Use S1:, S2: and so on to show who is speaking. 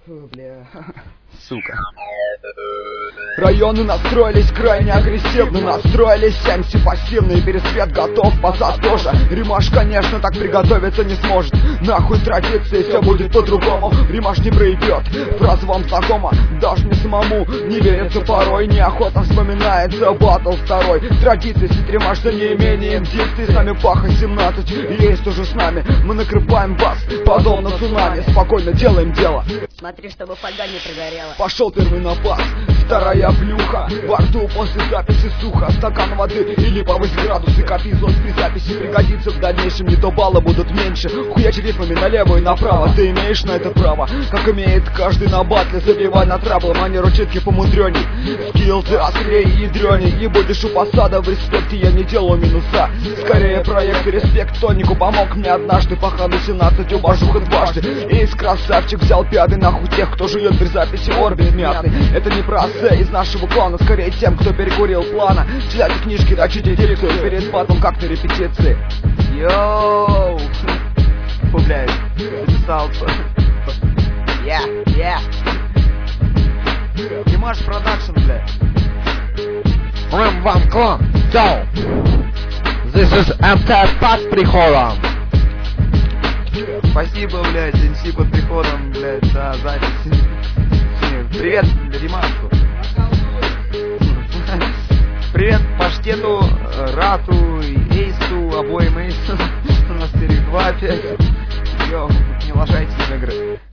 S1: Бля.
S2: Сука.
S1: Районы настроились крайне агрессивно, настроились MC пассивный, пересвет готов, посад тоже. Римаш, конечно, так приготовиться не сможет. Нахуй традиции, все будет по-другому. Римаш не проебет, фраза вам знакома. Даже не самому не верится порой, неохотно вспоминается батл второй. Традиции, сеть Римаш за неимением дикции. Сами Паха 17 есть уже с нами. Мы накрываем вас, подобно цунами. Спокойно делаем дело.
S3: Смотри, чтобы фольга не прогорела.
S1: Пошел первый напад, вторая плюха. Во рту после записи сухо. Стакан воды или повысь градусы. Копи зон при записи пригодится в дальнейшем. Не то баллы будут меньше. Хуячи рифмами налево и направо. Ты имеешь на это право, как имеет каждый на батле. Забивай на траблы, манеру читки помудреней. Скилл ты острее и ядреней. И будешь у посада в респекте, я не делаю минуса. Скорее проект и респект Тонику помог мне однажды. Пахану 17 убажуха дважды. Из красавчик взял пятый нахуй тех, кто жует при записи орбит мятный. Это не про ассе из нашего клана, скорее тем, кто перекурил плана. Читайте книжки, дочите дикцию перед батлом, как на репетиции. Йоу! Фу, блядь, записался. Димаш продакшн, блядь.
S2: Вам клан, go! This is MTF под приходом.
S1: Спасибо, блядь, NC под приходом, блядь, за запись. Привет Римашку. Привет Паштету, Рату, Эйсу, обоим Эйсу. У нас 4-2 опять. Йоу, не лажайте в игры.